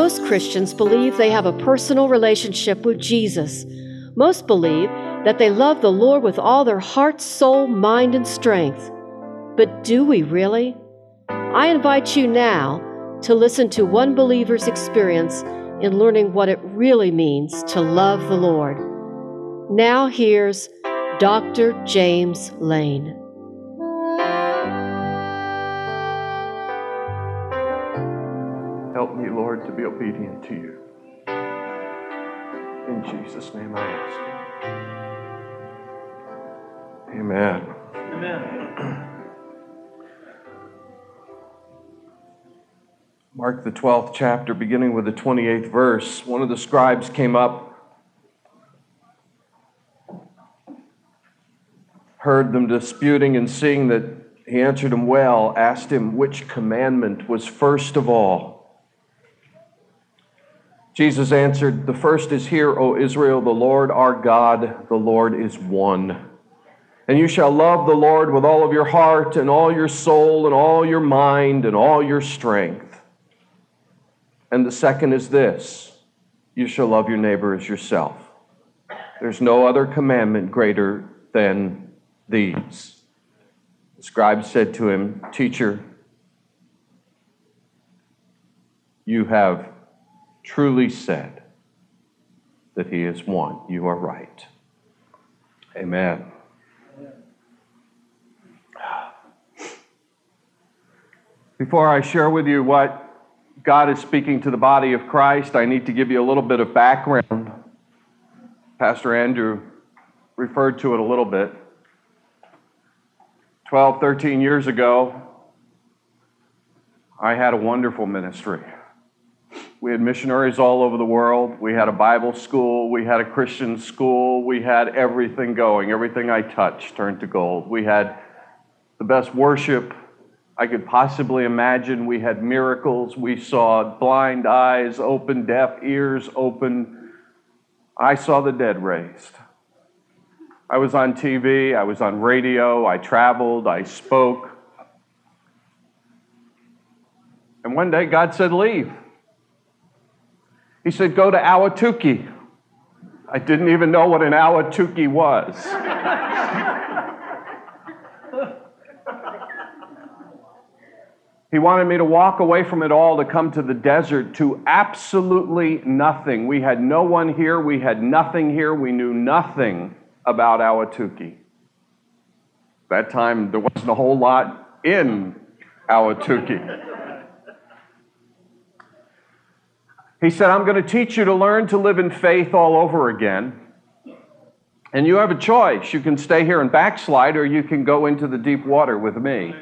Most Christians believe they have a personal relationship with Jesus. Most believe that they love the Lord with all their heart, soul, mind, and strength. But do we really? I invite you now to listen to one believer's experience in learning what it really means to love the Lord. Now here's Dr. James Lane. Help me, Lord, to be obedient to you. In Jesus' name I ask you. Amen. Amen. Mark the 12th chapter, beginning with the 28th verse. One of the scribes came up, heard them disputing, and seeing that he answered them well, asked him which commandment was first of all. Jesus answered, "The first is, Hear, O Israel, the Lord our God, the Lord is one. And you shall love the Lord with all of your heart and all your soul and all your mind and all your strength. And the second is this, you shall love your neighbor as yourself. There's no other commandment greater than these." The scribe said to him, "Teacher, you have truly said that he is one. You are right." Amen. Before I share with you what God is speaking to the body of Christ, I need to give you a little bit of background. Pastor Andrew referred to it a little bit. 12, 13 years ago, I had a wonderful ministry. We had missionaries all over the world. We had a Bible school. We had a Christian school. We had everything going. Everything I touched turned to gold. We had the best worship I could possibly imagine. We had miracles. We saw blind eyes open, deaf ears open. I saw the dead raised. I was on TV. I was on radio. I traveled. I spoke. And one day God said, "Leave." He said, "Go to Ahwatukee." I didn't even know what an Ahwatukee was. He wanted me to walk away from it all to come to the desert, to absolutely nothing. We had no one here. We had nothing here. We knew nothing about Ahwatukee. That time, there wasn't a whole lot in Ahwatukee. He said, "I'm going to teach you to learn to live in faith all over again. And you have a choice. You can stay here and backslide, or you can go into the deep water with me."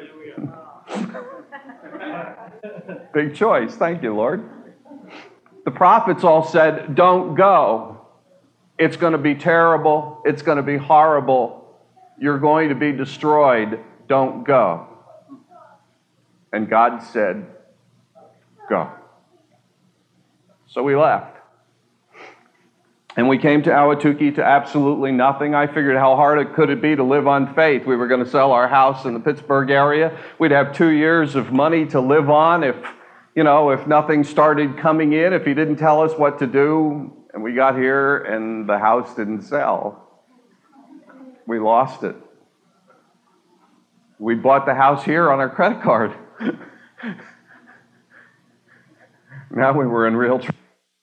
Big choice. Thank you, Lord. The prophets all said, "Don't go. It's going to be terrible. It's going to be horrible. You're going to be destroyed. Don't go." And God said, "Go." So we left. And we came to Ahwatukee to absolutely nothing. I figured how hard it could be to live on faith. We were going to sell our house in the Pittsburgh area. We'd have 2 years of money to live on if nothing started coming in, if he didn't tell us what to do. And we got here and the house didn't sell. We lost it. We bought the house here on our credit card. Now we were in real trouble.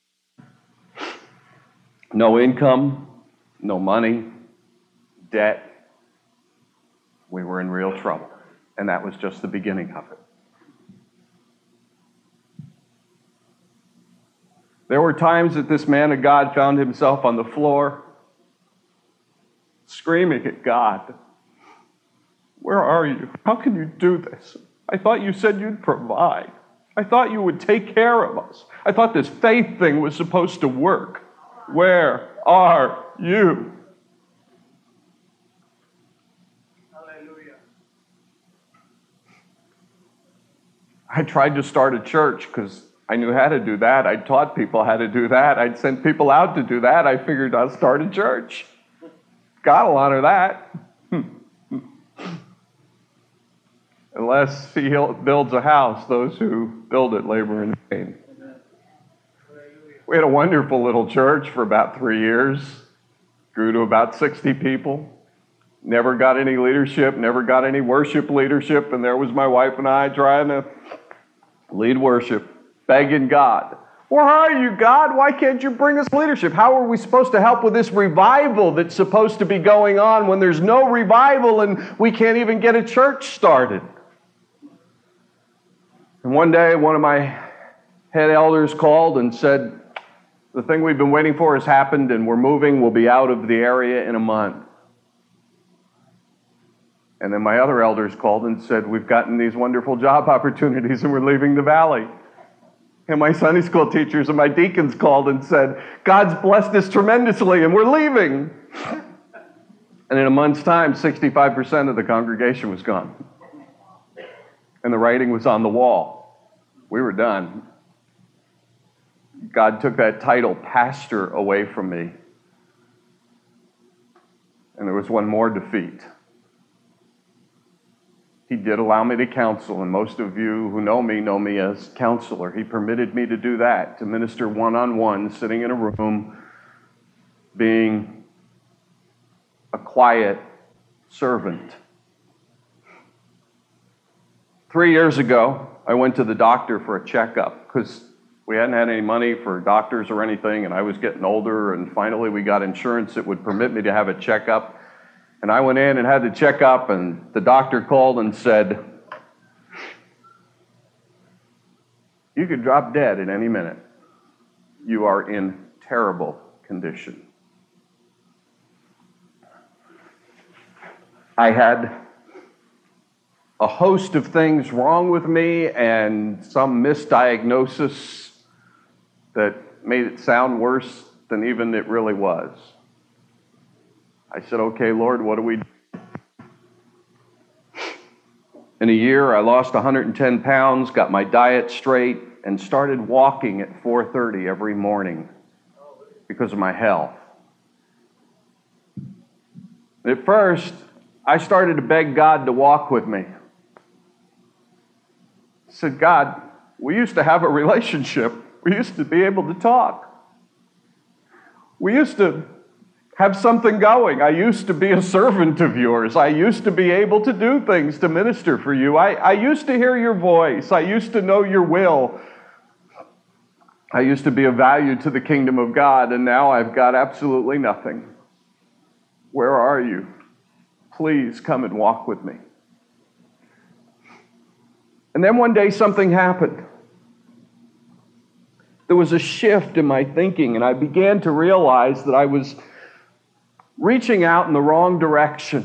No income, no money, debt. We were in real trouble. And that was just the beginning of it. There were times that this man of God found himself on the floor, screaming at God, "Where are you? How can you do this? I thought you said you'd provide. I thought you would take care of us. I thought this faith thing was supposed to work. Where are you?" Hallelujah. I tried to start a church because I knew how to do that. I taught people how to do that. I'd sent people out to do that. I figured I'd start a church. God will honor that. Unless he builds a house, those who build it labor in vain. We had a wonderful little church for about 3 years. Grew to about 60 people. Never got any leadership, never got any worship leadership, and there was my wife and I trying to lead worship, begging God, "Where are you, God? Why can't you bring us leadership? How are we supposed to help with this revival that's supposed to be going on when there's no revival and we can't even get a church started?" And one day, one of my head elders called and said, "The thing we've been waiting for has happened, and we're moving. We'll be out of the area in a month." And then my other elders called and said, "We've gotten these wonderful job opportunities, and we're leaving the valley." And my Sunday school teachers and my deacons called and said, "God's blessed us tremendously, and we're leaving." And in a month's time, 65% of the congregation was gone. And the writing was on the wall. We were done. God took that title, pastor, away from me. And there was one more defeat. He did allow me to counsel, and most of you who know me as counselor. He permitted me to do that, to minister one-on-one, sitting in a room, being a quiet servant. 3 years ago, I went to the doctor for a checkup because we hadn't had any money for doctors or anything, and I was getting older, and finally we got insurance that would permit me to have a checkup. And I went in and had the checkup, and the doctor called and said, "You could drop dead at any minute. You are in terrible condition." I had a host of things wrong with me and some misdiagnosis that made it sound worse than even it really was. I said, "Okay, Lord, what do we do?" In a year, I lost 110 pounds, got my diet straight, and started walking at 4:30 every morning because of my health. At first, I started to beg God to walk with me. I said, "God, we used to have a relationship. We used to be able to talk. We used to have something going. I used to be a servant of yours. I used to be able to do things to minister for you. I used to hear your voice. I used to know your will. I used to be of value to the kingdom of God, and now I've got absolutely nothing. Where are you? Please come and walk with me." And then one day something happened. There was a shift in my thinking, and I began to realize that I was reaching out in the wrong direction.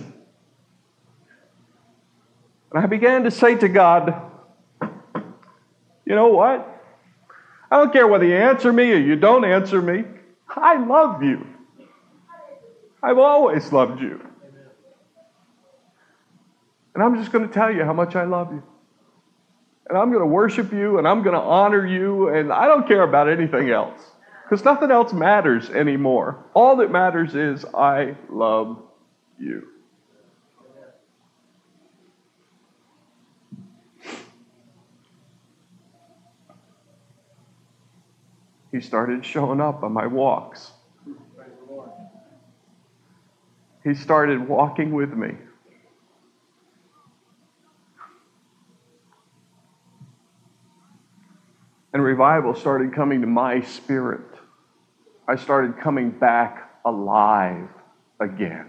And I began to say to God, "You know what? I don't care whether you answer me or you don't answer me. I love you. I've always loved you. And I'm just going to tell you how much I love you. And I'm going to worship you, and I'm going to honor you, and I don't care about anything else. Because nothing else matters anymore. All that matters is I love you." He started showing up on my walks. He started walking with me. And revival started coming to my spirit. I started coming back alive again.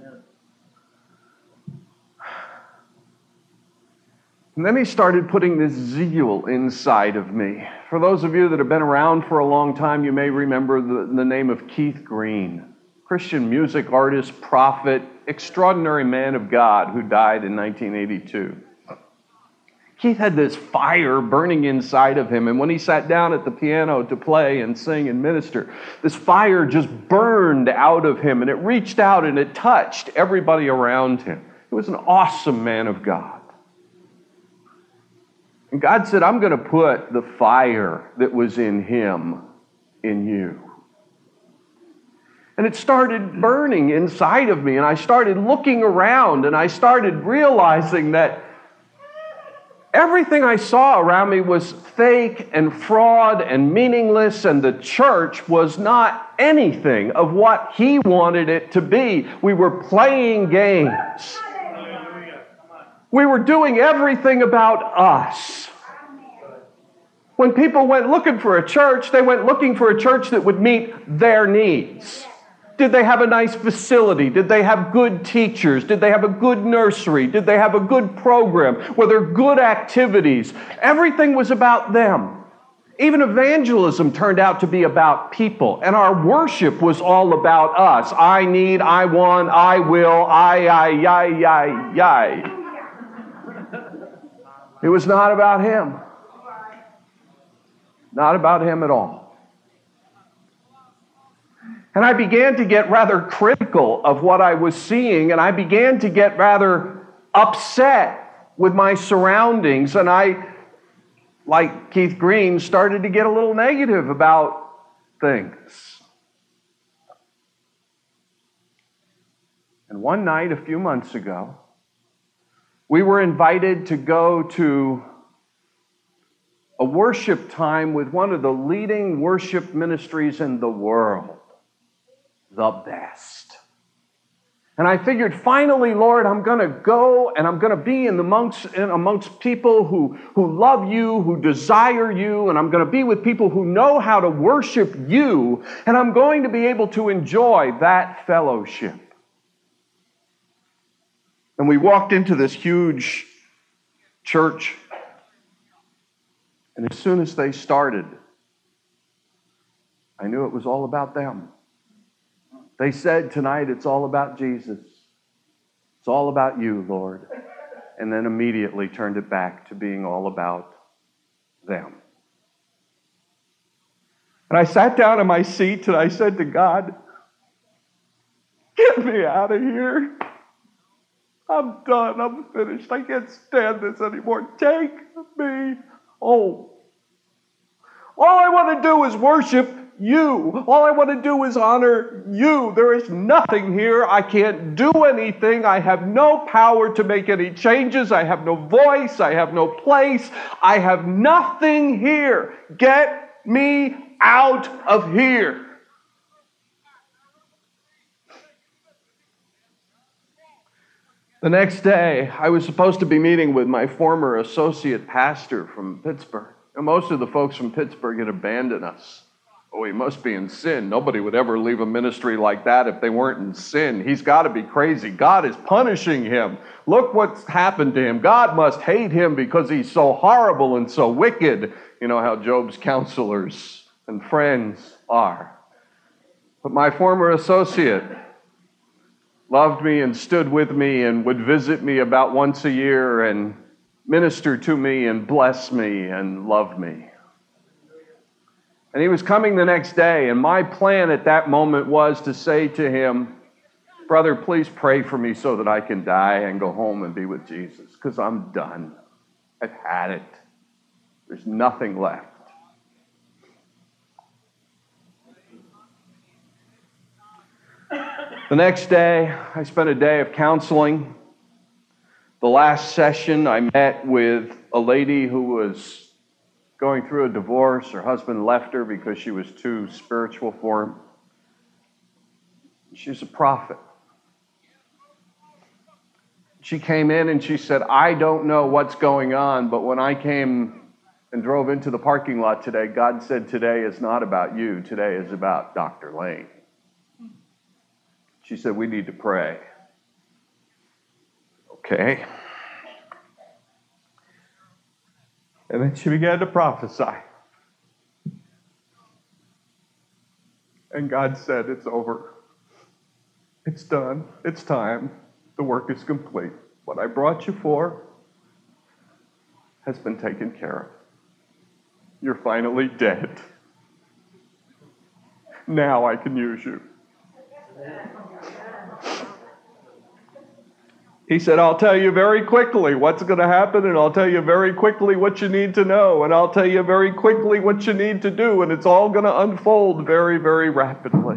And then he started putting this zeal inside of me. For those of you that have been around for a long time, you may remember the name of Keith Green, Christian music artist, prophet, extraordinary man of God who died in 1982. Keith had this fire burning inside of him, and when he sat down at the piano to play and sing and minister, this fire just burned out of him, and it reached out and it touched everybody around him. He was an awesome man of God. And God said, "I'm going to put the fire that was in him in you." And it started burning inside of me, and I started looking around, and I started realizing that Everything I saw around me was fake and fraud and meaningless, and the church was not anything of what he wanted it to be. We were playing games. We were doing everything about us. When people went looking for a church, they went looking for a church that would meet their needs. Did they have a nice facility? Did they have good teachers? Did they have a good nursery? Did they have a good program? Were there good activities? Everything was about them. Even evangelism turned out to be about people, and our worship was all about us. I need, I want, I will, I. It was not about him. Not about him at all. And I began to get rather critical of what I was seeing, and I began to get rather upset with my surroundings, and I, like Keith Green, started to get a little negative about things. And one night, a few months ago, we were invited to go to a worship time with one of the leading worship ministries in the world. The best. And I figured, finally, Lord, I'm going to go and I'm going to be amongst people who love you, who desire you, and I'm going to be with people who know how to worship you, and I'm going to be able to enjoy that fellowship. And we walked into this huge church, and as soon as they started, I knew it was all about them. They said, tonight it's all about Jesus. It's all about you, Lord. And then immediately turned it back to being all about them. And I sat down in my seat and I said to God, get me out of here. I'm done. I'm finished. I can't stand this anymore. Take me home. All I want to do is worship you. All I want to do is honor you. There is nothing here. I can't do anything. I have no power to make any changes. I have no voice. I have no place. I have nothing here. Get me out of here. The next day, I was supposed to be meeting with my former associate pastor from Pittsburgh. And most of the folks from Pittsburgh had abandoned us. Oh, he must be in sin. Nobody would ever leave a ministry like that if they weren't in sin. He's got to be crazy. God is punishing him. Look what's happened to him. God must hate him because he's so horrible and so wicked. You know how Job's counselors and friends are. But my former associate loved me and stood with me and would visit me about once a year and minister to me and bless me and love me. And he was coming the next day, and my plan at that moment was to say to him, brother, please pray for me so that I can die and go home and be with Jesus, because I'm done. I've had it. There's nothing left. The next day, I spent a day of counseling. The last session, I met with a lady who was going through a divorce. Her husband left her because she was too spiritual for him. She's a prophet. She came in and she said, I don't know what's going on, but when I came and drove into the parking lot today, God said today is not about you. Today is about Dr. Lane. She said, we need to pray. Okay. And then she began to prophesy. And God said, it's over. It's done. It's time. The work is complete. What I brought you for has been taken care of. You're finally dead. Now I can use you. He said, I'll tell you very quickly what's going to happen, and I'll tell you very quickly what you need to know, and I'll tell you very quickly what you need to do, and it's all going to unfold very, very rapidly.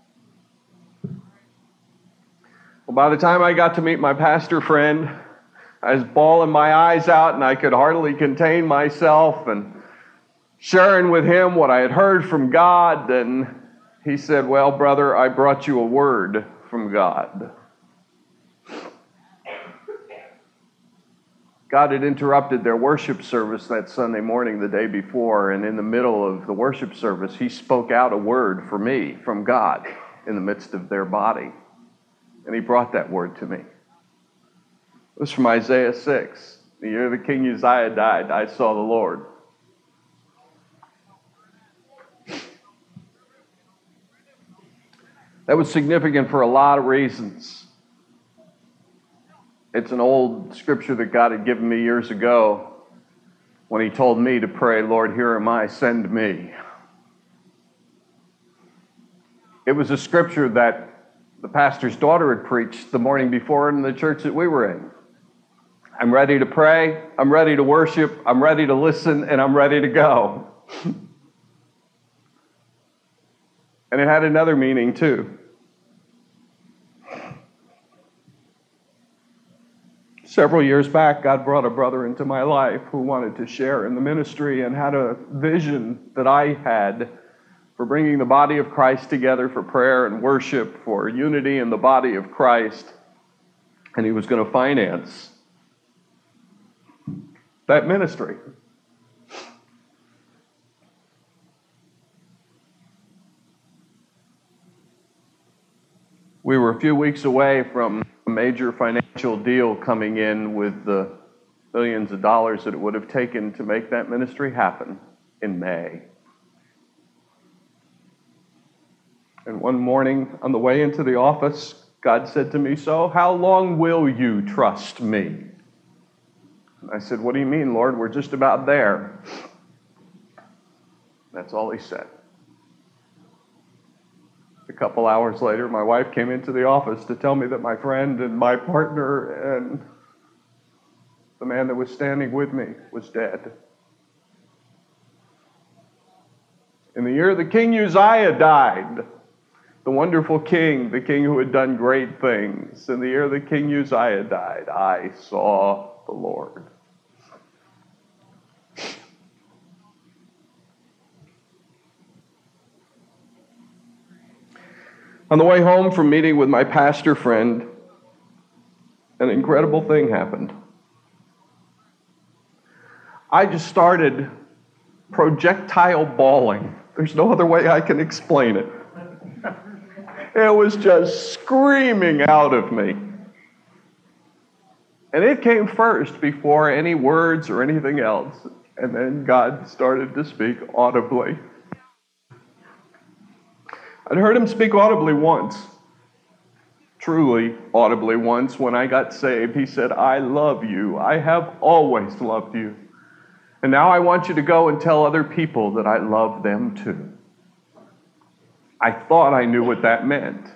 Well, by the time I got to meet my pastor friend, I was bawling my eyes out, and I could hardly contain myself, and sharing with him what I had heard from God. And he said, "Well, brother, I brought you a word from God." God had interrupted their worship service that Sunday morning the day before, and in the middle of the worship service, he spoke out a word for me from God in the midst of their body. And he brought that word to me. It was from Isaiah 6. The year the King Uzziah died, I saw the Lord. That was significant for a lot of reasons. It's an old scripture that God had given me years ago when he told me to pray, "Lord, here am I, send me." It was a scripture that the pastor's daughter had preached the morning before in the church that we were in. I'm ready to pray, I'm ready to worship, I'm ready to listen, and I'm ready to go. And it had another meaning too. Several years back, God brought a brother into my life who wanted to share in the ministry and had a vision that I had for bringing the body of Christ together for prayer and worship, for unity in the body of Christ. And he was going to finance that ministry. We were a few weeks away from a major financial deal coming in with the billions of dollars that it would have taken to make that ministry happen in May. And one morning on the way into the office, God said to me, "So how long will you trust me?" And I said, "What do you mean, Lord? We're just about there." That's all he said. A couple hours later, my wife came into the office to tell me that my friend and my partner and the man that was standing with me was dead. In the year the King Uzziah died, the wonderful king, the king who had done great things, in the year the King Uzziah died, I saw the Lord. On the way home from meeting with my pastor friend, an incredible thing happened. I just started projectile bawling. There's no other way I can explain it. It was just screaming out of me. And it came first before any words or anything else. And then God started to speak audibly. I'd heard him speak audibly once, truly audibly once, when I got saved. He said, "I love you. I have always loved you. And now I want you to go and tell other people that I love them too." I thought I knew what that meant.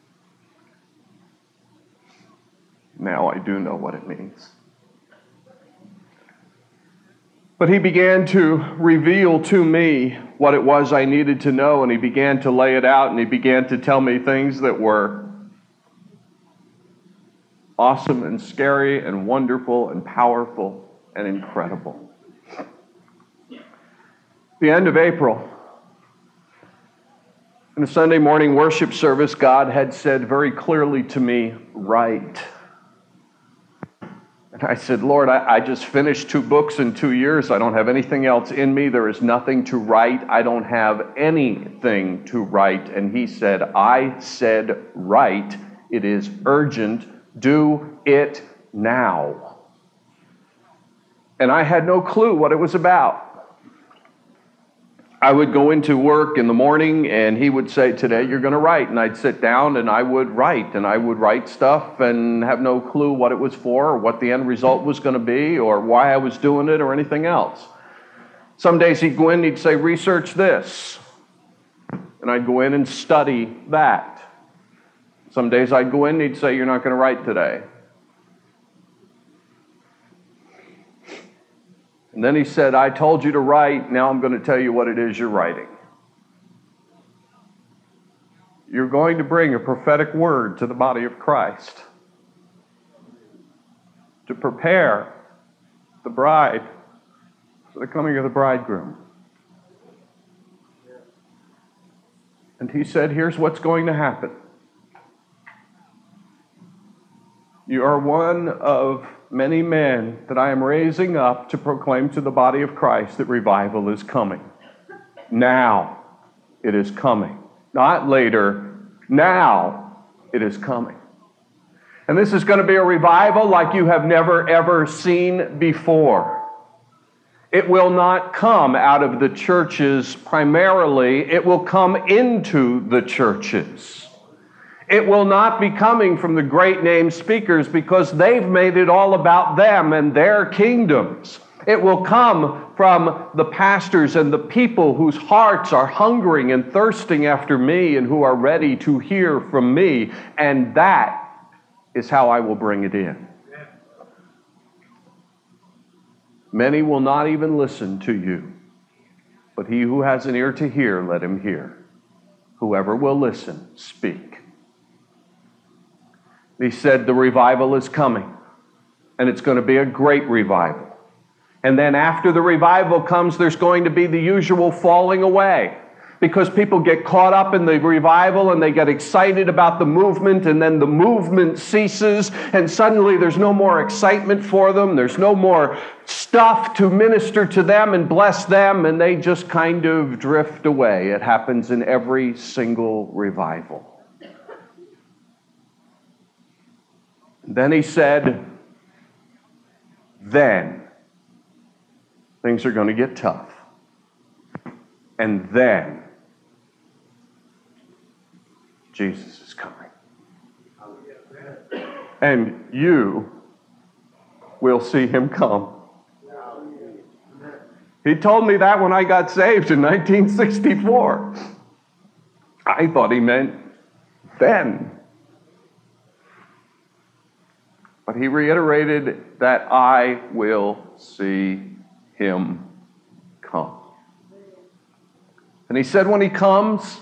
Now I do know what it means. But he began to reveal to me what it was I needed to know, and he began to lay it out, and he began to tell me things that were awesome and scary and wonderful and powerful and incredible. The end of April, in a Sunday morning worship service, God had said very clearly to me, "Write." And I said, "Lord, I just finished 2 books in 2 years. I don't have anything else in me. There is nothing to write. I don't have anything to write." And he said, "I said, write. It is urgent. Do it now." And I had no clue what it was about. I would go into work in the morning and he would say, "Today you're going to write." And I'd sit down and I would write stuff and have no clue what it was for or what the end result was going to be or why I was doing it or anything else. Some days he'd go in and he'd say, "Research this." And I'd go in and study that. Some days I'd go in and he'd say, "You're not going to write today." And then he said, "I told you to write. Now I'm going to tell you what it is you're writing. You're going to bring a prophetic word to the body of Christ, to prepare the bride for the coming of the bridegroom. And he said, here's what's going to happen. You are one of many men that I am raising up to proclaim to the body of Christ that revival is coming. Now it is coming. Not later. Now it is coming. And this is going to be a revival like you have never, ever seen before. It will not come out of the churches primarily. It will come into the churches. It will not be coming from the great name speakers because they've made it all about them and their kingdoms. It will come from the pastors and the people whose hearts are hungering and thirsting after me and who are ready to hear from me. And that is how I will bring it in. Many will not even listen to you, but he who has an ear to hear, let him hear. Whoever will listen, speak. He said the revival is coming, and it's going to be a great revival. And then after the revival comes, there's going to be the usual falling away, because people get caught up in the revival and they get excited about the movement, and then the movement ceases, and suddenly there's no more excitement for them. There's no more stuff to minister to them and bless them, and they just kind of drift away. It happens in every single revival. Then he said, then things are going to get tough. And then Jesus is coming. And you will see him come. He told me that when I got saved in 1964. I thought he meant then. But he reiterated that I will see him come. And he said when he comes,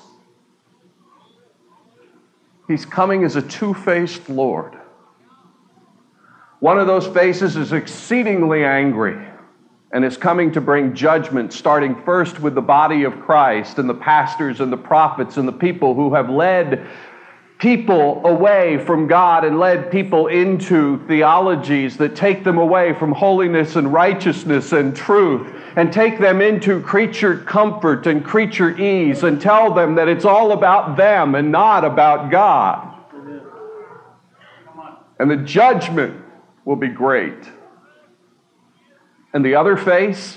he's coming as a two-faced Lord. One of those faces is exceedingly angry and is coming to bring judgment, starting first with the body of Christ and the pastors and the prophets and the people who have led people away from God and led people into theologies that take them away from holiness and righteousness and truth and take them into creature comfort and creature ease and tell them that it's all about them and not about God. And the judgment will be great. And the other face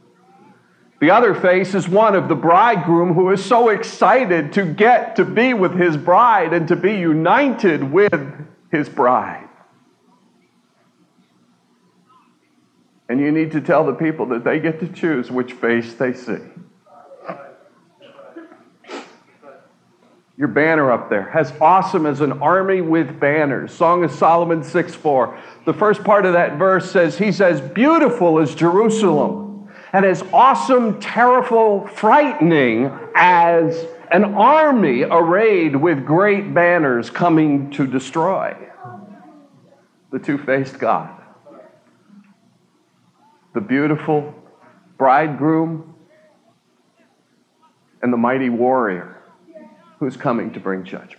is one of the bridegroom who is so excited to get to be with his bride and to be united with his bride. And you need to tell the people that they get to choose which face they see. Your banner up there, as awesome as an army with banners. Song of Solomon 6:4. The first part of that verse says, he's as beautiful as Jerusalem, and as awesome, terrible, frightening as an army arrayed with great banners coming to destroy. The two-faced God. The beautiful bridegroom and the mighty warrior who's coming to bring judgment.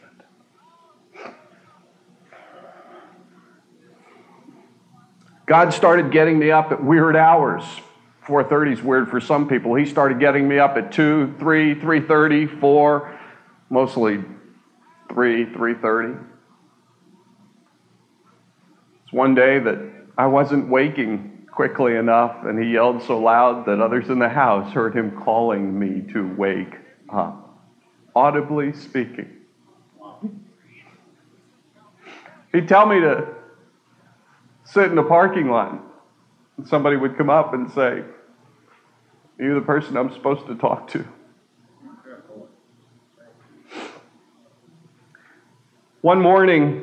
God started getting me up at weird hours. 4:30 is weird for some people. He started getting me up at 2, 3, 3:30, 4, mostly 3:30. It's one day that I wasn't waking quickly enough, and he yelled so loud that others in the house heard him calling me to wake up, audibly speaking. He'd tell me to sit in the parking lot, and somebody would come up and say, "Are you the person I'm supposed to talk to?" One morning,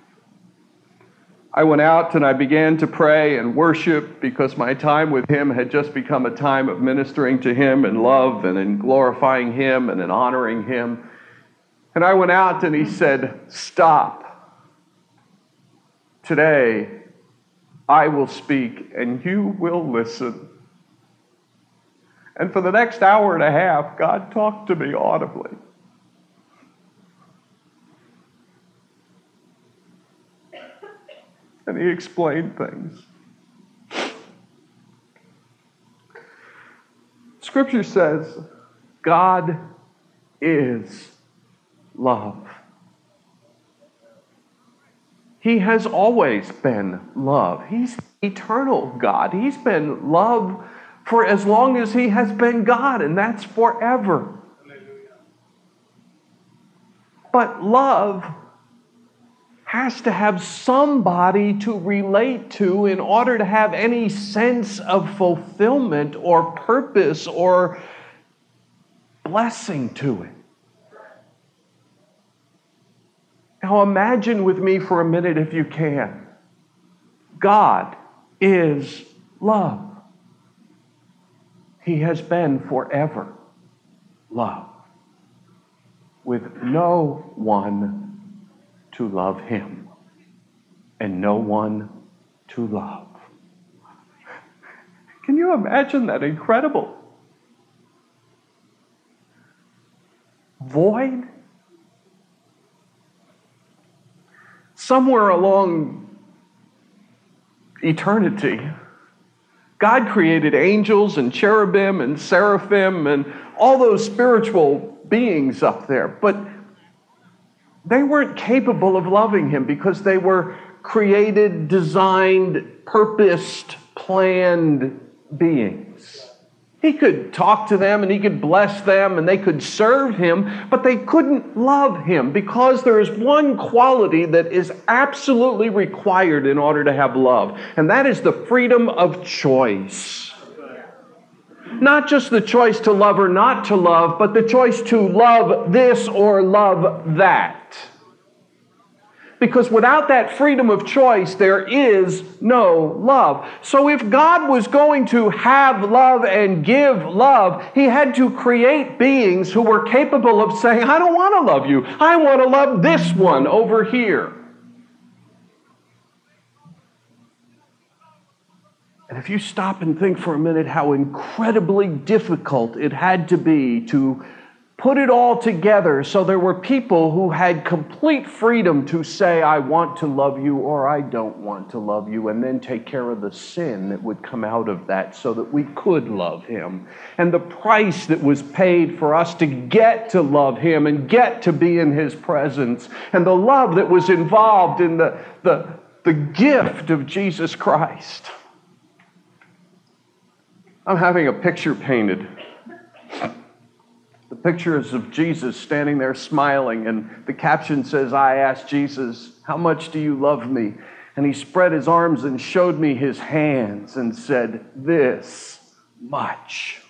I went out and I began to pray and worship because my time with him had just become a time of ministering to him in love and in glorifying him and in honoring him. And I went out and he said, "Stop. Today, I will speak and you will listen. And for the next hour and a half, God talked to me audibly. And he explained things. Scripture says, God is love. He has always been love. He's eternal God. He's been love for as long as he has been God, and that's forever. But love has to have somebody to relate to in order to have any sense of fulfillment or purpose or blessing to it. Now imagine with me for a minute, if you can. God is love. He has been forever love, with no one to love him and no one to love. Can you imagine that incredible void? Somewhere along eternity, God created angels and cherubim and seraphim and all those spiritual beings up there, but they weren't capable of loving him because they were created, designed, purposed, planned beings. He could talk to them and he could bless them and they could serve him, but they couldn't love him because there is one quality that is absolutely required in order to have love, and that is the freedom of choice. Not just the choice to love or not to love, but the choice to love this or love that. Because without that freedom of choice, there is no love. So if God was going to have love and give love, he had to create beings who were capable of saying, I don't want to love you. I want to love this one over here. And if you stop and think for a minute how incredibly difficult it had to be to put it all together so there were people who had complete freedom to say, I want to love you or I don't want to love you, and then take care of the sin that would come out of that so that we could love him. And the price that was paid for us to get to love him and get to be in his presence, and the love that was involved in the gift of Jesus Christ. I'm having a picture painted. The picture is of Jesus standing there smiling, and the caption says, I asked Jesus, how much do you love me? And he spread his arms and showed me his hands and said, this much.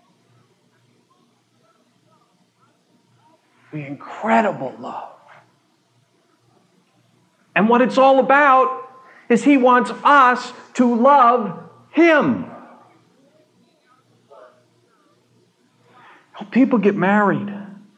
The incredible love. And what it's all about is he wants us to love him. People get married.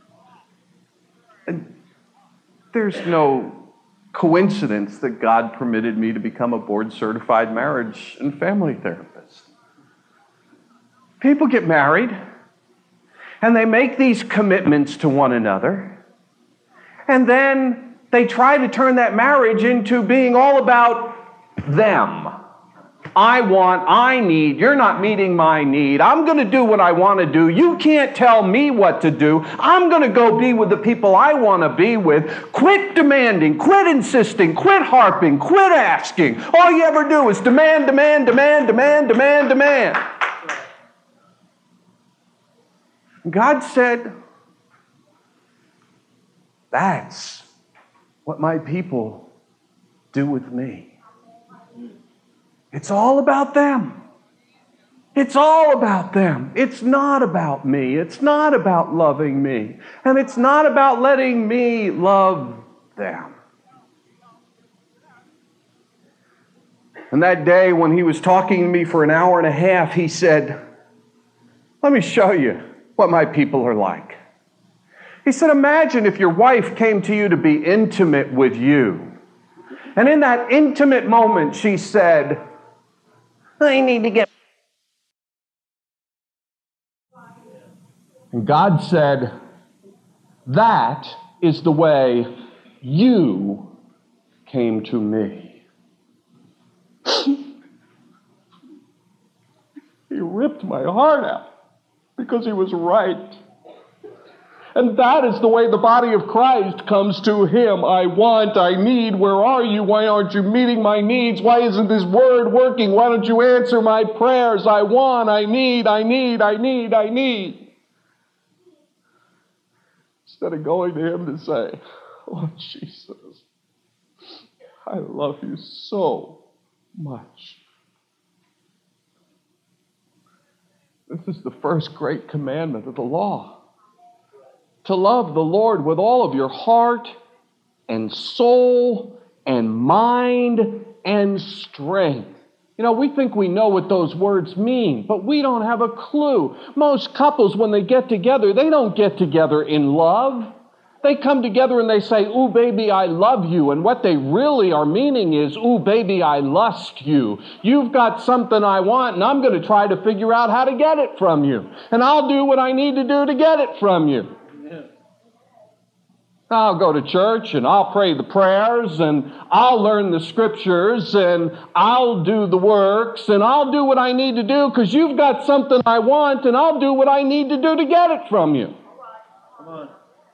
And there's no coincidence that God permitted me to become a board-certified marriage and family therapist. People get married, and they make these commitments to one another, and then they try to turn that marriage into being all about them. I want, I need, you're not meeting my need. I'm going to do what I want to do. You can't tell me what to do. I'm going to go be with the people I want to be with. Quit demanding, quit insisting, quit harping, quit asking. All you ever do is demand, demand, demand, demand, demand, demand. God said, that's what my people do with me. It's all about them. It's all about them. It's not about me. It's not about loving me. And it's not about letting me love them. And that day when he was talking to me for an hour and a half, he said, let me show you what my people are like. He said, imagine if your wife came to you to be intimate with you. And in that intimate moment, she said, I need to get... And God said, that is the way you came to me. He ripped my heart out because he was right. And that is the way the body of Christ comes to him. I want, I need, where are you? Why aren't you meeting my needs? Why isn't this word working? Why don't you answer my prayers? I want, I need. Instead of going to him to say, oh, Jesus, I love you so much. This is the first great commandment of the law. To love the Lord with all of your heart and soul and mind and strength. You know, we think we know what those words mean, but we don't have a clue. Most couples, when they get together, they don't get together in love. They come together and they say, ooh, baby, I love you. And what they really are meaning is, ooh, baby, I lust you. You've got something I want, and I'm going to try to figure out how to get it from you. And I'll do what I need to do to get it from you. I'll go to church and I'll pray the prayers and I'll learn the scriptures and I'll do the works and I'll do what I need to do because you've got something I want and I'll do what I need to do to get it from you. Come on.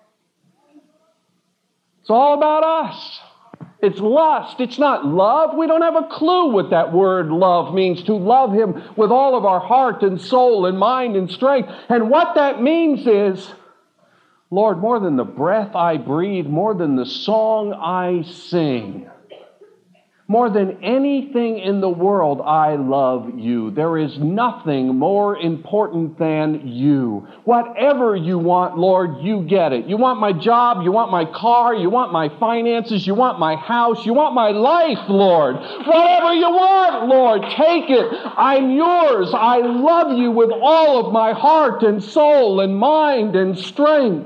It's all about us. It's lust. It's not love. We don't have a clue what that word love means, to love him with all of our heart and soul and mind and strength. And what that means is, Lord, more than the breath I breathe, more than the song I sing, more than anything in the world, I love you. There is nothing more important than you. Whatever you want, Lord, you get it. You want my job, you want my car, you want my finances, you want my house, you want my life, Lord. Whatever you want, Lord, take it. I'm yours. I love you with all of my heart and soul and mind and strength.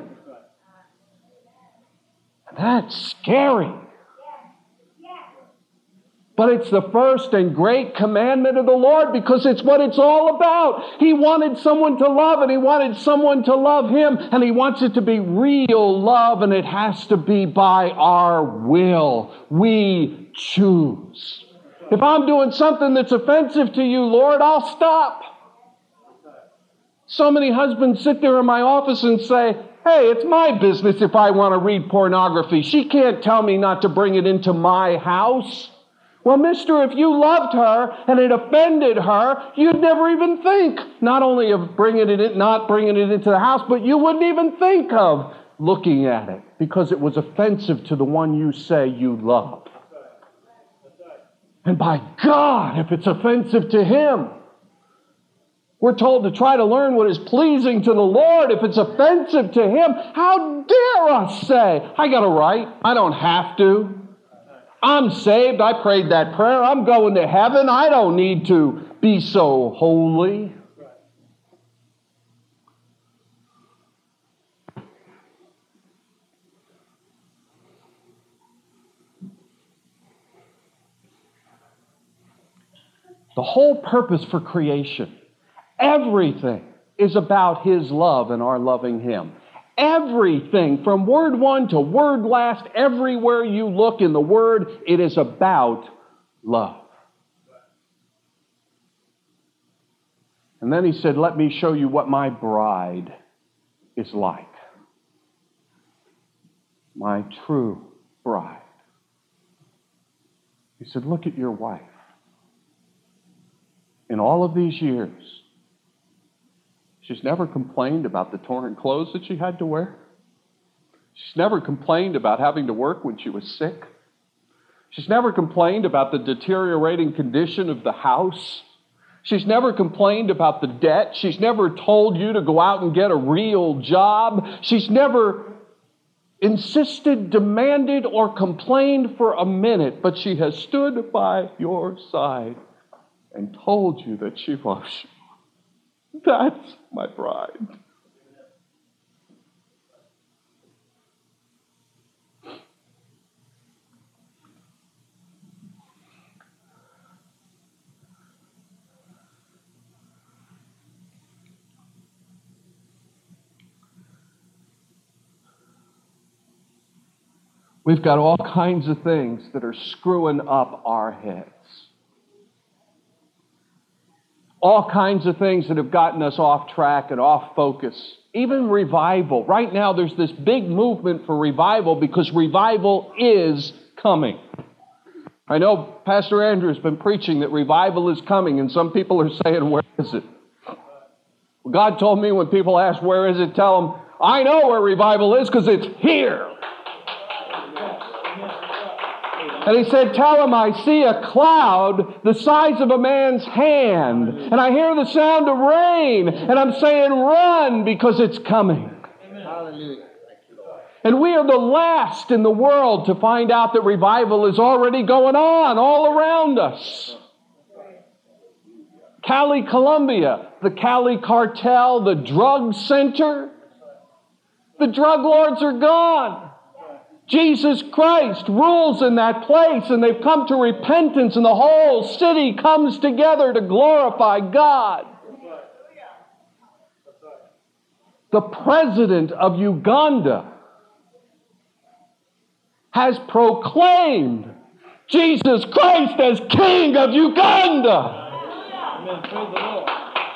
That's scary. But it's the first and great commandment of the Lord because it's what it's all about. He wanted someone to love and he wanted someone to love him, and he wants it to be real love, and it has to be by our will. We choose. If I'm doing something that's offensive to you, Lord, I'll stop. So many husbands sit there in my office and say, hey, it's my business if I want to read pornography. She can't tell me not to bring it into my house. Well, mister, if you loved her and it offended her, you'd never even think, not only of not bringing it into the house, but you wouldn't even think of looking at it because it was offensive to the one you say you love. And by God, if it's offensive to him, we're told to try to learn what is pleasing to the Lord. If it's offensive to him, how dare us say, I got a right, I don't have to. I'm saved, I prayed that prayer, I'm going to heaven, I don't need to be so holy. The whole purpose for creation, everything is about his love and our loving him. Everything, from word one to word last, everywhere you look in the word, it is about love. And then he said, let me show you what my bride is like. My true bride. He said, look at your wife. In all of these years, she's never complained about the torn clothes that she had to wear. She's never complained about having to work when she was sick. She's never complained about the deteriorating condition of the house. She's never complained about the debt. She's never told you to go out and get a real job. She's never insisted, demanded, or complained for a minute, but she has stood by your side and told you that she loves you. That's my bride. We've got all kinds of things that are screwing up our heads. All kinds of things that have gotten us off track and off focus. Even revival. Right now there's this big movement for revival because revival is coming. I know Pastor Andrew has been preaching that revival is coming, and some people are saying, where is it? Well, God told me when people ask, where is it? Tell them, I know where revival is because it's here. And he said, tell him I see a cloud the size of a man's hand. And I hear the sound of rain. And I'm saying, run, because it's coming. Hallelujah. And we are the last in the world to find out that revival is already going on all around us. Cali, Colombia, the Cali cartel, the drug center. The drug lords are gone. Jesus Christ rules in that place, and they've come to repentance, and the whole city comes together to glorify God. The president of Uganda has proclaimed Jesus Christ as King of Uganda. Amen. Praise the Lord.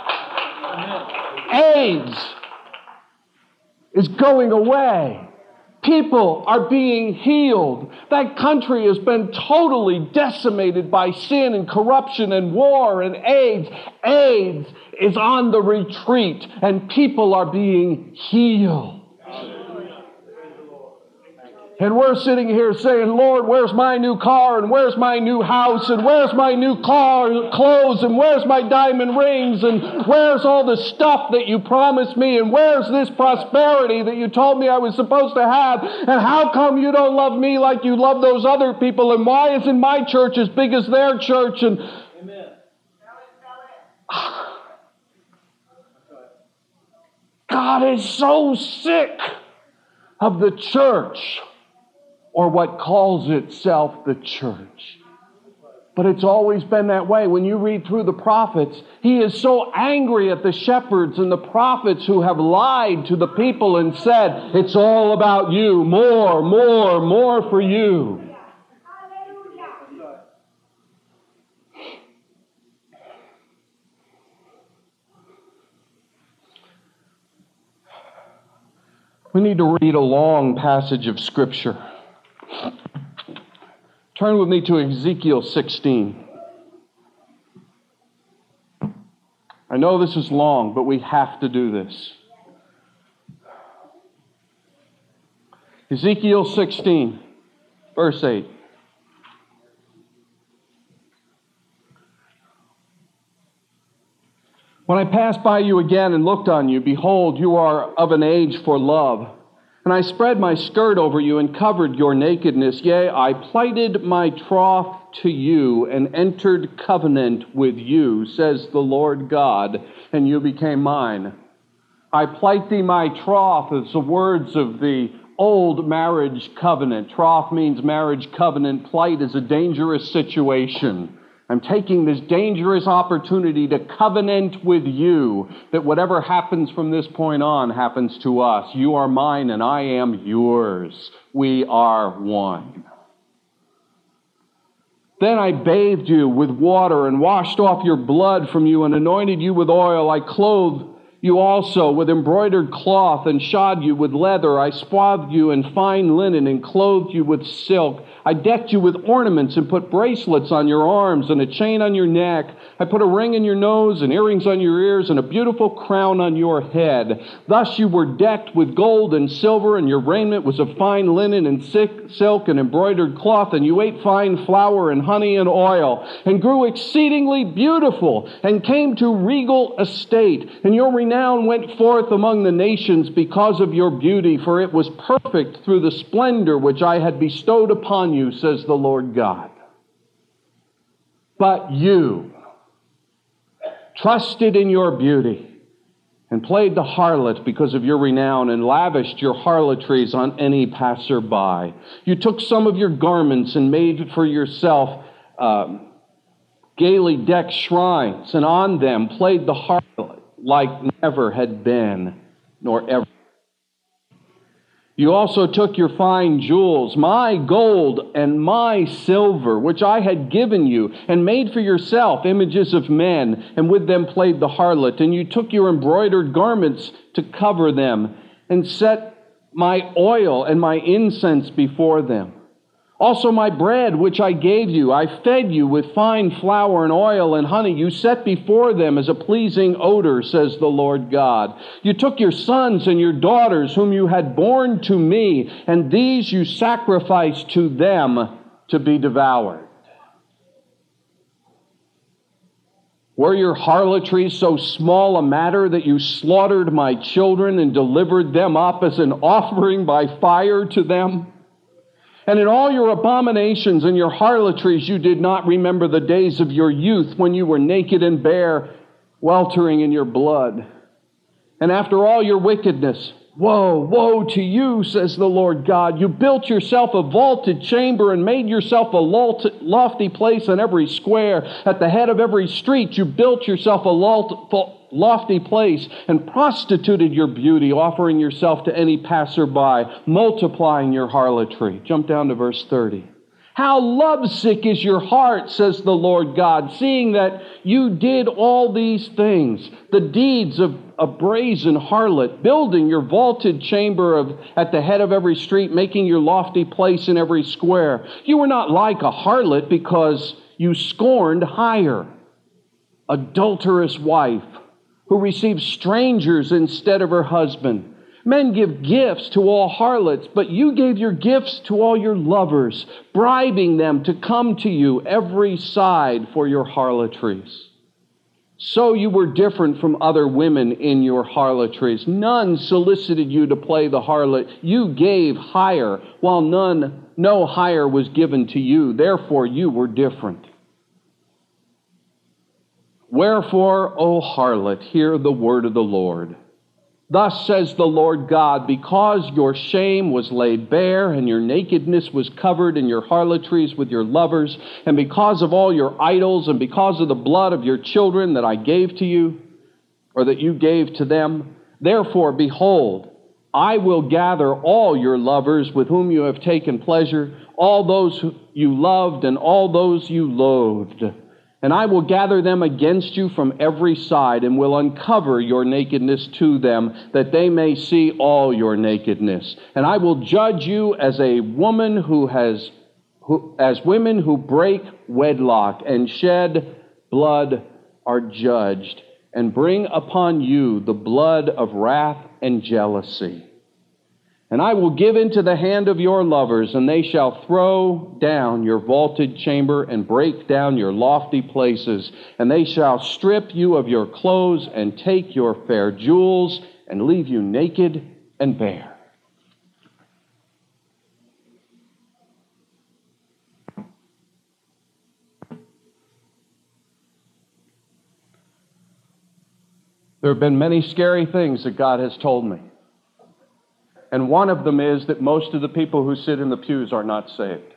Amen. AIDS is going away. People are being healed. That country has been totally decimated by sin and corruption and war and AIDS. AIDS is on the retreat, and people are being healed. And we're sitting here saying, Lord, where's my new car? And where's my new house? And where's my new clothes? And where's my diamond rings? And where's all the stuff that you promised me? And where's this prosperity that you told me I was supposed to have? And how come you don't love me like you love those other people? And why isn't my church as big as their church? And Amen. God is so sick of the church, or what calls itself the church. But it's always been that way. When you read through the prophets, he is so angry at the shepherds and the prophets who have lied to the people and said, it's all about you, more for you. We need to read a long passage of Scripture. Turn with me to Ezekiel 16. I know this is long, but we have to do this. Ezekiel 16, verse 8. When I passed by you again and looked on you, behold, you are of an age for love. And I spread my skirt over you and covered your nakedness. Yea, I plighted my troth to you and entered covenant with you, says the Lord God, and you became mine. I plight thee my troth, as the words of the old marriage covenant. Troth means marriage covenant. Plight is a dangerous situation. I'm taking this dangerous opportunity to covenant with you that whatever happens from this point on happens to us. You are mine and I am yours. We are one. Then I bathed you with water and washed off your blood from you and anointed you with oil. I clothed you also with embroidered cloth and shod you with leather. I swathed you in fine linen and clothed you with silk. I decked you with ornaments and put bracelets on your arms and a chain on your neck. I put a ring in your nose and earrings on your ears and a beautiful crown on your head. Thus you were decked with gold and silver, and your raiment was of fine linen and silk and embroidered cloth, and you ate fine flour and honey and oil, and grew exceedingly beautiful, and came to regal estate. And your renown went forth among the nations because of your beauty, for it was perfect through the splendor which I had bestowed upon you, says the Lord God. But you trusted in your beauty and played the harlot because of your renown and lavished your harlotries on any passerby. You took some of your garments and made for yourself gaily decked shrines, and on them played the harlot like never had been, nor ever. You also took your fine jewels, my gold and my silver, which I had given you, and made for yourself images of men, and with them played the harlot. And you took your embroidered garments to cover them, and set my oil and my incense before them. Also my bread, which I gave you, I fed you with fine flour and oil and honey. You set before them as a pleasing odor, says the Lord God. You took your sons and your daughters, whom you had borne to me, and these you sacrificed to them to be devoured. Were your harlotries so small a matter that you slaughtered my children and delivered them up as an offering by fire to them? And in all your abominations and your harlotries, you did not remember the days of your youth when you were naked and bare, weltering in your blood. And after all your wickedness, woe, woe to you, says the Lord God. You built yourself a vaulted chamber and made yourself a lofty place in every square. At the head of every street, you built yourself a lofty place and prostituted your beauty, offering yourself to any passerby, multiplying your harlotry. Jump down to verse 30. How lovesick is your heart, says the Lord God, seeing that you did all these things, the deeds of a brazen harlot, building your vaulted chamber at the head of every street, making your lofty place in every square. You were not like a harlot because you scorned hire, adulterous wife, who receives strangers instead of her husband. Men give gifts to all harlots, but you gave your gifts to all your lovers, bribing them to come to you every side for your harlotries. So you were different from other women in your harlotries. None solicited you to play the harlot. You gave hire, while no hire was given to you. Therefore you were different. Wherefore, O harlot, hear the word of the Lord. Thus says the Lord God, because your shame was laid bare, and your nakedness was covered in your harlotries with your lovers, and because of all your idols, and because of the blood of your children that I gave to you, or that you gave to them, therefore, behold, I will gather all your lovers with whom you have taken pleasure, all those you loved and all those you loathed. And I will gather them against you from every side, and will uncover your nakedness to them, that they may see all your nakedness. And I will judge you as women who break wedlock and shed blood are judged, and bring upon you the blood of wrath and jealousy. And I will give into the hand of your lovers, and they shall throw down your vaulted chamber and break down your lofty places. And they shall strip you of your clothes and take your fair jewels and leave you naked and bare. There have been many scary things that God has told me. And one of them is that most of the people who sit in the pews are not saved.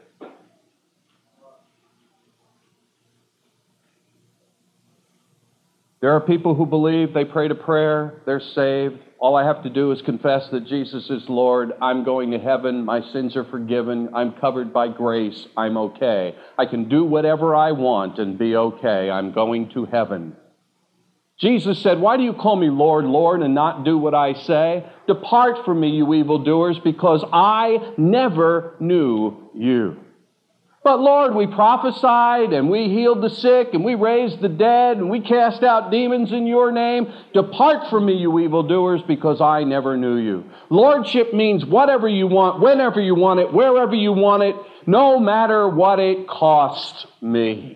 There are people who believe they prayed a prayer, they're saved. All I have to do is confess that Jesus is Lord. I'm going to heaven. My sins are forgiven. I'm covered by grace. I'm okay. I can do whatever I want and be okay. I'm going to heaven. Jesus said, why do you call me Lord, Lord, and not do what I say? Depart from me, you evildoers, because I never knew you. But Lord, we prophesied, and we healed the sick, and we raised the dead, and we cast out demons in your name. Depart from me, you evildoers, because I never knew you. Lordship means whatever you want, whenever you want it, wherever you want it, no matter what it costs me.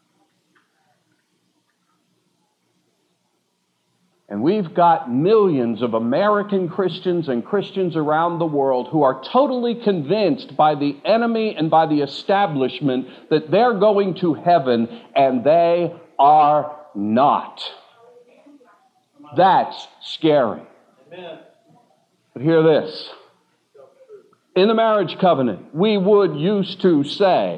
And we've got millions of American Christians and Christians around the world who are totally convinced by the enemy and by the establishment that they're going to heaven, and they are not. That's scary. But hear this. In the marriage covenant, we would used to say,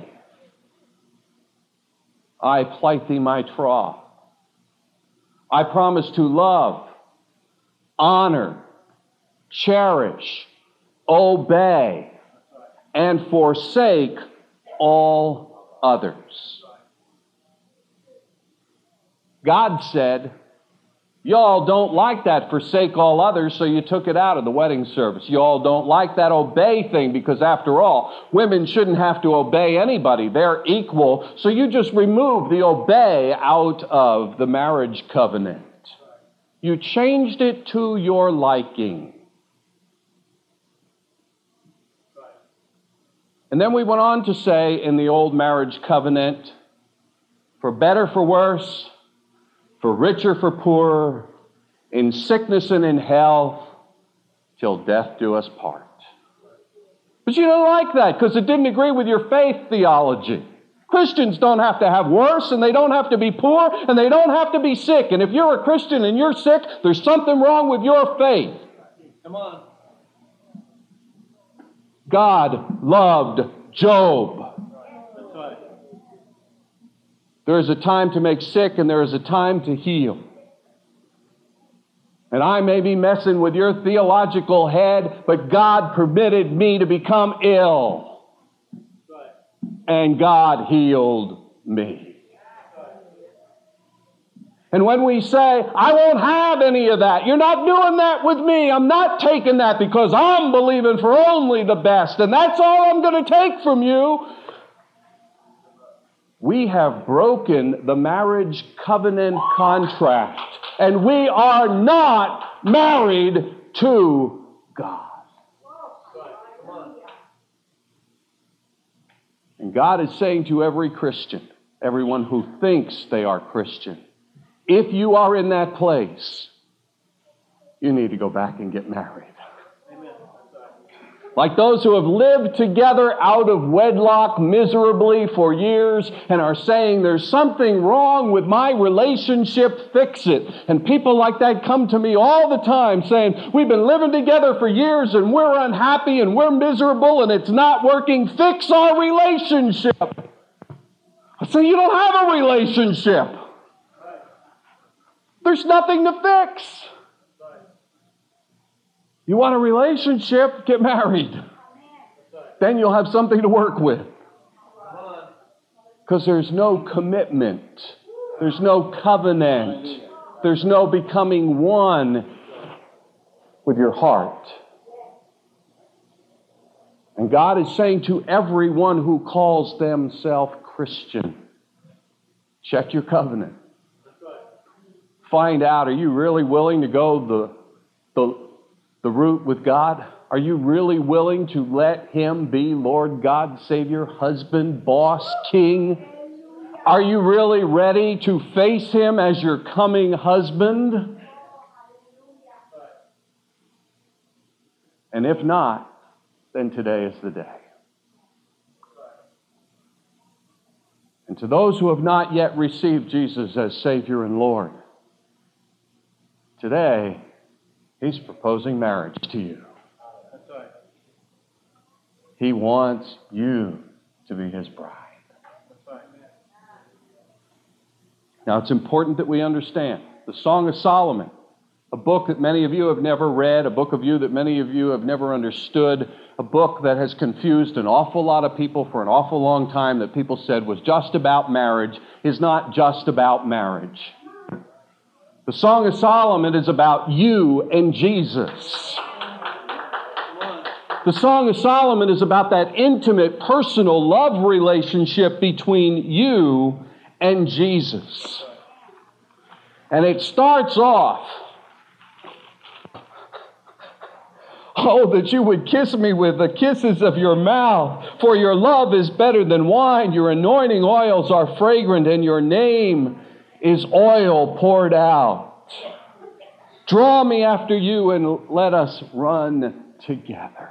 I plight thee my troth. I promise to love, honor, cherish, obey, and forsake all others. God said, y'all don't like that forsake all others, so you took it out of the wedding service. Y'all don't like that obey thing because, after all, women shouldn't have to obey anybody. They're equal. So you just remove the obey out of the marriage covenant. You changed it to your liking. And then we went on to say in the old marriage covenant, for better, for worse, for richer, for poorer, in sickness and in health, till death do us part. But you don't like that because it didn't agree with your faith theology. Christians don't have to have worse, and they don't have to be poor, and they don't have to be sick. And if you're a Christian and you're sick, there's something wrong with your faith. Come on. God loved Job. That's right. There is a time to make sick, and there is a time to heal. And I may be messing with your theological head, but God permitted me to become ill. And God healed me. And when we say, I won't have any of that, you're not doing that with me. I'm not taking that because I'm believing for only the best, and that's all I'm going to take from you. We have broken the marriage covenant contract, and we are not married to God. And God is saying to every Christian, everyone who thinks they are Christian, if you are in that place, you need to go back and get married. Amen. Like those who have lived together out of wedlock miserably for years and are saying, there's something wrong with my relationship, fix it. And people like that come to me all the time saying, we've been living together for years and we're unhappy and we're miserable and it's not working. Fix our relationship. I say, you don't have a relationship. There's nothing to fix. You want a relationship? Get married. Then you'll have something to work with. Because there's no commitment. There's no covenant. There's no becoming one with your heart. And God is saying to everyone who calls themselves Christian, check your covenant. Find out, are you really willing to go the route with God? Are you really willing to let Him be Lord, God, Savior, husband, boss, king? Are you really ready to face Him as your coming husband? And if not, then today is the day. And to those who have not yet received Jesus as Savior and Lord, today, He's proposing marriage to you. That's right. He wants you to be His bride. That's right. Now, it's important that we understand the Song of Solomon, a book that many of you have never read, a book of you that many of you have never understood, a book that has confused an awful lot of people for an awful long time that people said was just about marriage, is not just about marriage. The Song of Solomon is about you and Jesus. The Song of Solomon is about that intimate, personal love relationship between you and Jesus. And it starts off, oh, that you would kiss me with the kisses of your mouth, for your love is better than wine, your anointing oils are fragrant, and your name is oil poured out. Draw me after you and let us run together.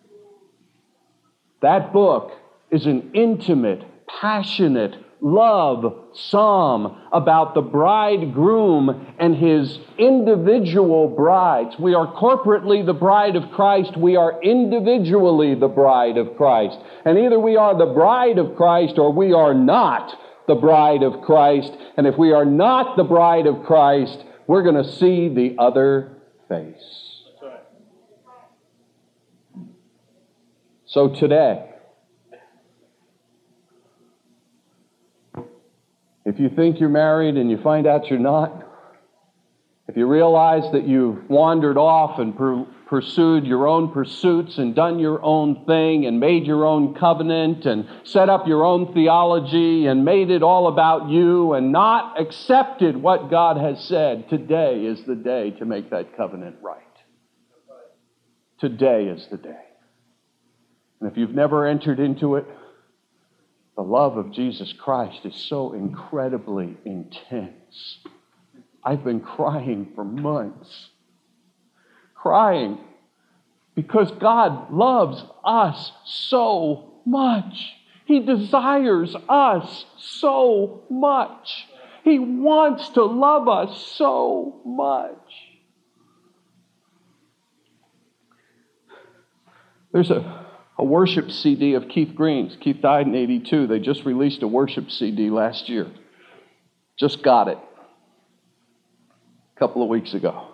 That book is an intimate, passionate love psalm about the bridegroom and his individual brides. We are corporately the bride of Christ. We are individually the bride of Christ. And either we are the bride of Christ or we are not the bride of Christ. And if we are not the bride of Christ, we're going to see the other face. That's right. So today, if you think you're married and you find out you're not, if you realize that you've wandered off and pursued your own pursuits and done your own thing and made your own covenant and set up your own theology and made it all about you and not accepted what God has said, today is the day to make that covenant right. Today is the day. And if you've never entered into it, the love of Jesus Christ is so incredibly intense. I've been crying for months. Crying because God loves us so much. He desires us so much. He wants to love us so much. There's a worship CD of Keith Green's. Keith died in 82. They just released a worship CD last year. Just got it a couple of weeks ago.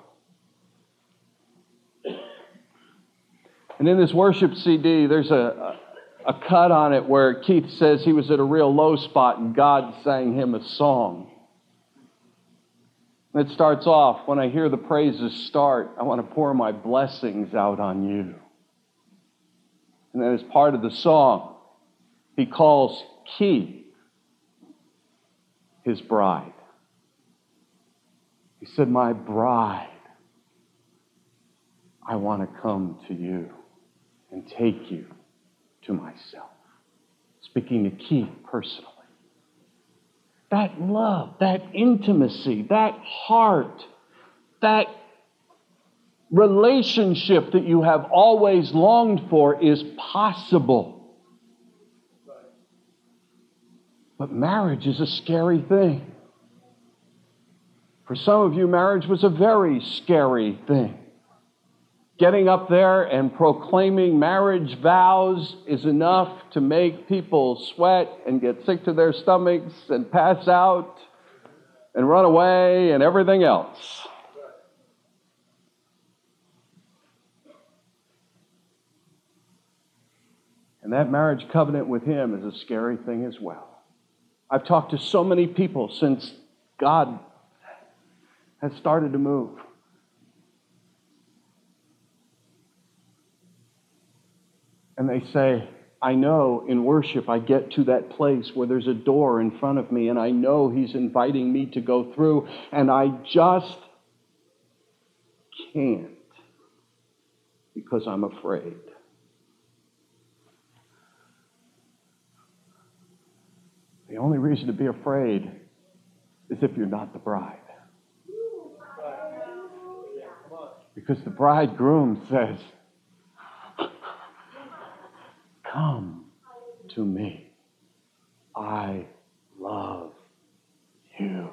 And in this worship CD, there's a cut on it where Keith says he was at a real low spot and God sang him a song. And it starts off, when I hear the praises start, I want to pour my blessings out on you. And then as part of the song, he calls Keith his bride. He said, my bride, I want to come to you and take you to myself. Speaking to Keith personally. That love, that intimacy, that heart, that relationship that you have always longed for is possible. But marriage is a scary thing. For some of you, marriage was a very scary thing. Getting up there and proclaiming marriage vows is enough to make people sweat and get sick to their stomachs and pass out and run away and everything else. And that marriage covenant with Him is a scary thing as well. I've talked to so many people since God has started to move. And they say, I know in worship I get to that place where there's a door in front of me and I know He's inviting me to go through and I just can't because I'm afraid. The only reason to be afraid is if you're not the bride. Because the bridegroom says, come to me. I love you.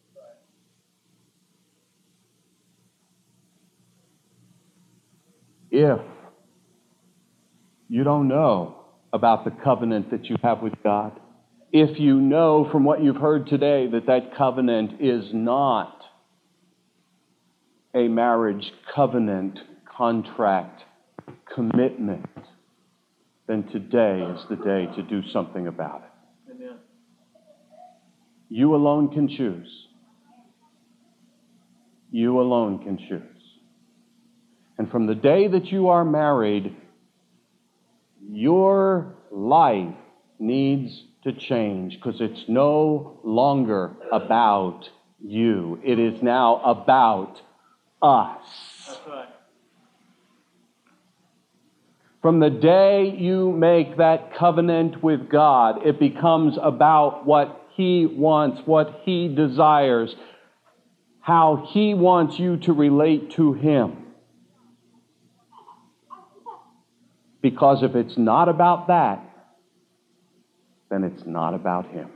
If you don't know about the covenant that you have with God, if you know from what you've heard today that that covenant is not a marriage covenant, contract, commitment, then today is the day to do something about it. Amen. You alone can choose. You alone can choose. And from the day that you are married, your life needs to change because it's no longer about you. It is now about us. That's right. From the day you make that covenant with God, it becomes about what He wants, what He desires, how He wants you to relate to Him. Because if it's not about that, then it's not about Him.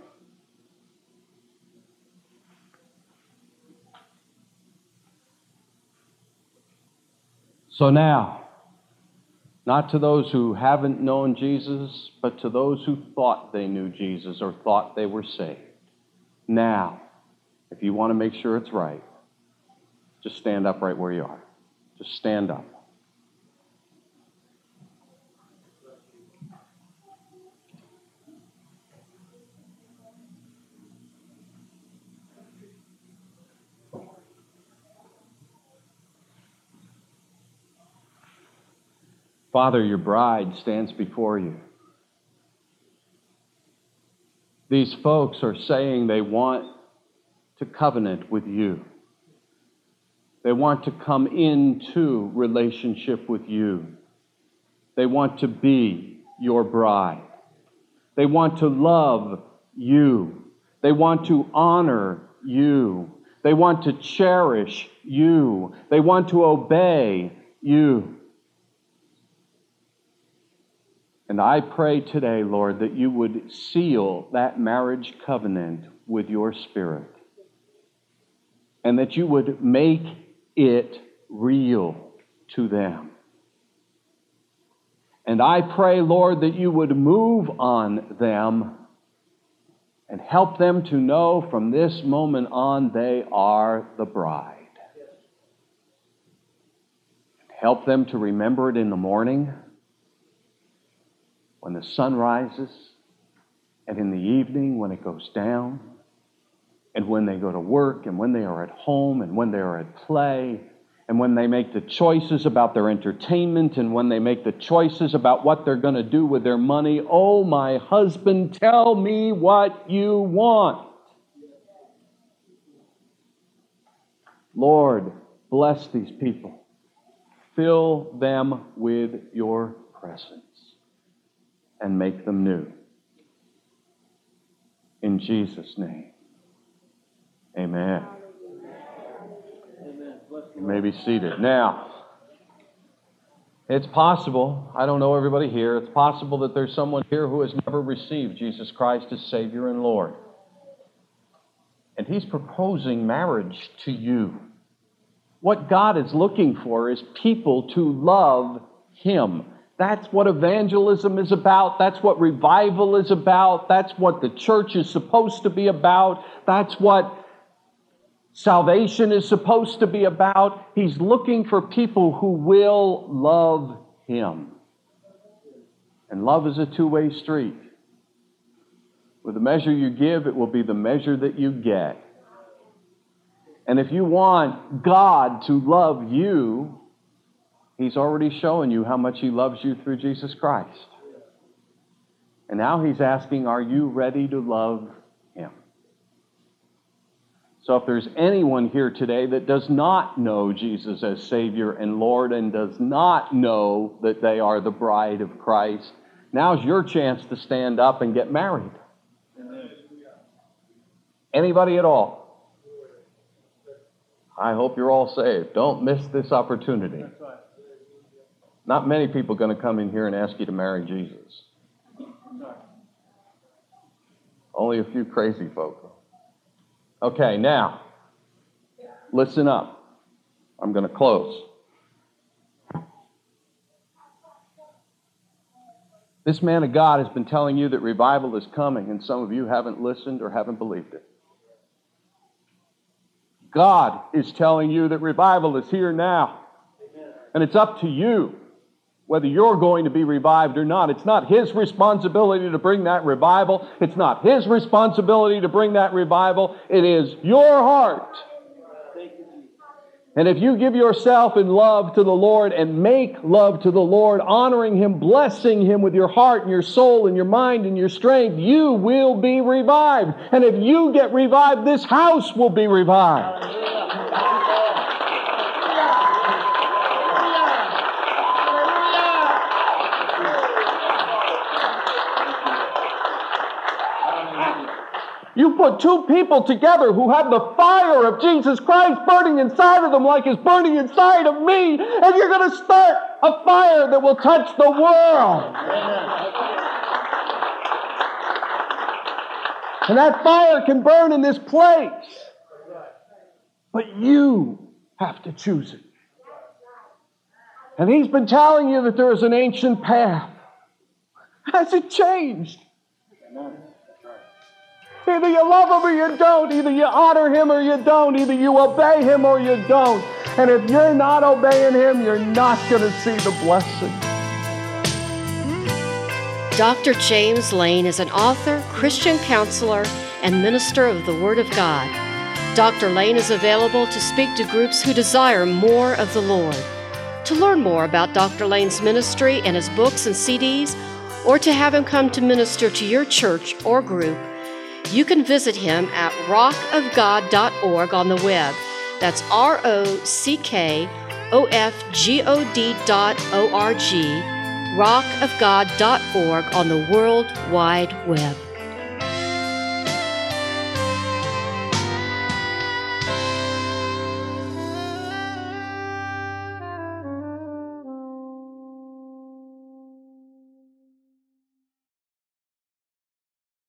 So now, not to those who haven't known Jesus, but to those who thought they knew Jesus or thought they were saved. Now, if you want to make sure it's right, just stand up right where you are. Just stand up. Father, your bride stands before you. These folks are saying they want to covenant with you. They want to come into relationship with you. They want to be your bride. They want to love you. They want to honor you. They want to cherish you. They want to obey you. And I pray today, Lord, that you would seal that marriage covenant with your Spirit, and that you would make it real to them. And I pray, Lord, that you would move on them and help them to know from this moment on they are the bride. Help them to remember it in the morning, when the sun rises, and in the evening when it goes down, and when they go to work, and when they are at home, and when they are at play, and when they make the choices about their entertainment, and when they make the choices about what they're going to do with their money. Oh, my husband, tell me what you want. Lord, bless these people. Fill them with your presence and make them new. In Jesus' name, amen. You may be seated. Now, it's possible, I don't know everybody here, it's possible that there's someone here who has never received Jesus Christ as Savior and Lord. And He's proposing marriage to you. What God is looking for is people to love Him. That's what evangelism is about. That's what revival is about. That's what the church is supposed to be about. That's what salvation is supposed to be about. He's looking for people who will love Him. And love is a two-way street. With the measure you give, it will be the measure that you get. And if you want God to love you, He's already shown you how much He loves you through Jesus Christ. And now He's asking, are you ready to love Him? So if there's anyone here today that does not know Jesus as Savior and Lord and does not know that they are the bride of Christ, now's your chance to stand up and get married. Anybody at all? I hope you're all saved. Don't miss this opportunity. Not many people are going to come in here and ask you to marry Jesus. Only a few crazy folk. Okay, now, listen up. I'm going to close. This man of God has been telling you that revival is coming, and some of you haven't listened or haven't believed it. God is telling you that revival is here now. And it's up to you whether you're going to be revived or not. It's not His responsibility to bring that revival. It's not His responsibility to bring that revival. It is your heart. And if you give yourself in love to the Lord and make love to the Lord, honoring Him, blessing Him with your heart and your soul and your mind and your strength, you will be revived. And if you get revived, this house will be revived. You put two people together who have the fire of Jesus Christ burning inside of them like it's burning inside of me, and you're going to start a fire that will touch the world. And that fire can burn in this place. But you have to choose it. And He's been telling you that there is an ancient path. Has it changed? Either you love Him or you don't. Either you honor Him or you don't. Either you obey Him or you don't. And if you're not obeying Him, you're not going to see the blessing. Dr. James Lane is an author, Christian counselor, and minister of the Word of God. Dr. Lane is available to speak to groups who desire more of the Lord. To learn more about Dr. Lane's ministry and his books and CDs, or to have him come to minister to your church or group, you can visit him at rockofgod.org on the web. That's rockofgod.org, rockofgod.org on the World Wide Web.